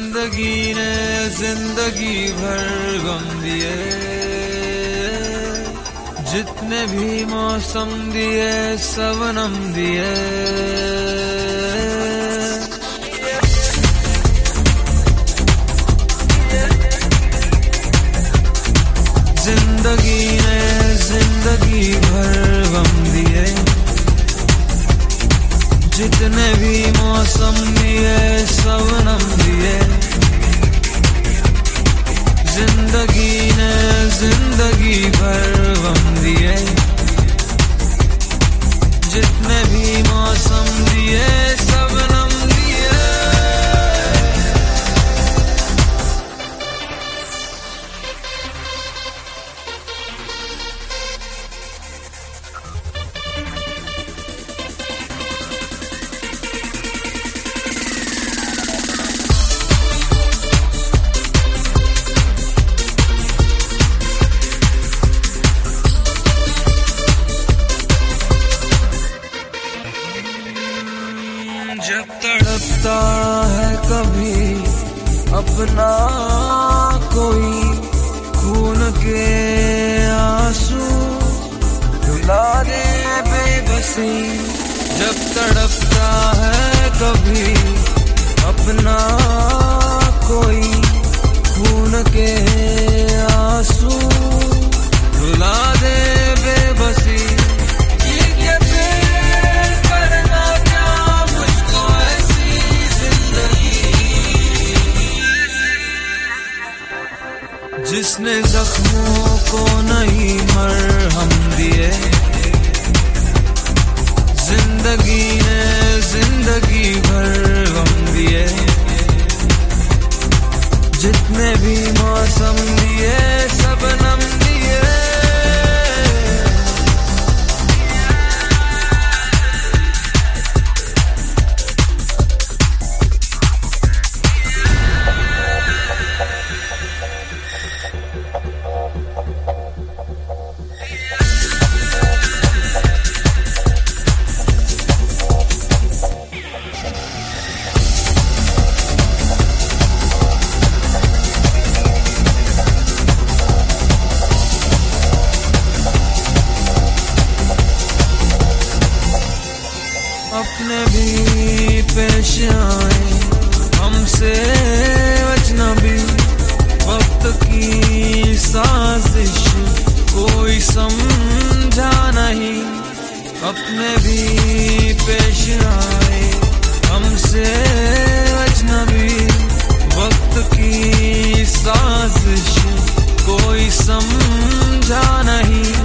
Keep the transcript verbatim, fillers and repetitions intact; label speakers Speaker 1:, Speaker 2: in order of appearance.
Speaker 1: जिंदगी ने जिंदगी भर गम दिए, जितने भी मौसम दिए सबनम दिए। जिंदगी ने जिंदगी भर गम दिए, जितने भी मौसम दिए सबनम दिए। जिंदगी ने जिंदगी भर गम दिए, जितने भी मौसम दिए सबनम दिए। जब तड़पता है कभी अपना कोई, खून के आंसू रुला दे बेबसी। जब तड़पता है कभी अपना कोई, खून के आंसू रुला दे बेबसी। जिसने जख्मों को नहीं मरहम दिए, जिंदगी ने जिंदगी भर गम दिए। जितने भी मौसम दिए सबनम दिए। अपने भी पेश आए हमसे अजनबी, वक्त की साजिश कोई समझा नहीं। अपने भी पेश आए हमसे अजनबी, वक्त की साजिश कोई समझा नहीं।